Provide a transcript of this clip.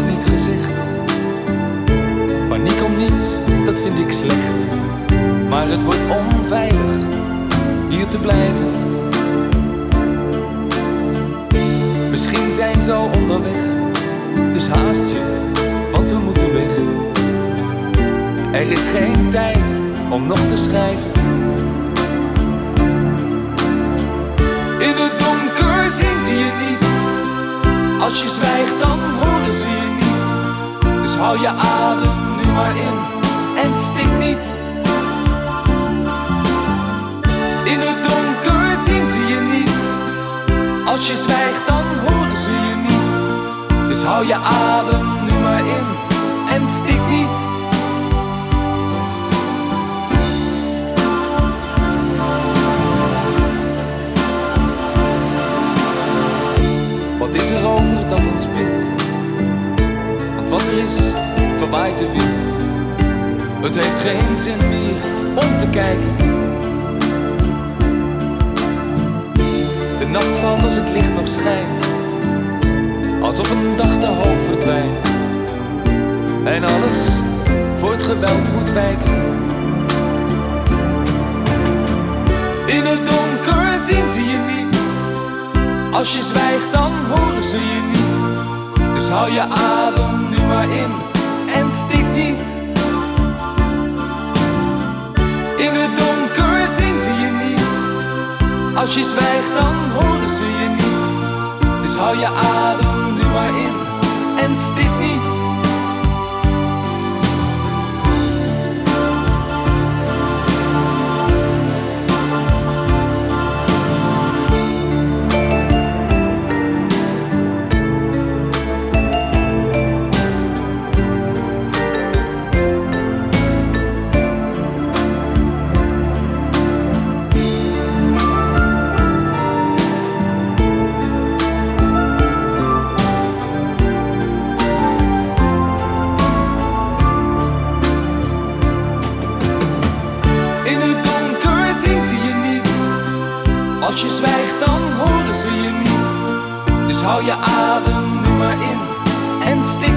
niet gezegd. Paniek om niets, dat vind ik slecht. Maar het wordt onveilig hier te blijven. Misschien zijn ze al onderweg, dus haast je, want we moeten weg. Er is geen tijd om nog te schrijven. In het donker zien ze je niet. Als je zwijgt dan horen ze je niet. Dus hou je adem nu maar in en stik niet. In het donker zien ze je niet. Als je zwijgt dan horen ze je niet. Dus hou je adem nu maar in en stik niet. Wat is er over dat ons bindt? Want wat er is, verwaait de wind. Het heeft geen zin meer om te kijken. De nacht valt als het licht nog schijnt, als op een dag de hoop verdwijnt. En alles voor het geweld moet wijken. In het donker zien ze je niet. Als je zwijgt dan horen ze je niet. Dus hou je adem nu maar in en stik niet. In het donker zien ze je niet. Als je zwijgt dan horen ze je niet. Dus hou je adem nu maar in en stik niet. Als je zwijgt dan horen ze je niet. Dus hou je adem nu maar in en stil.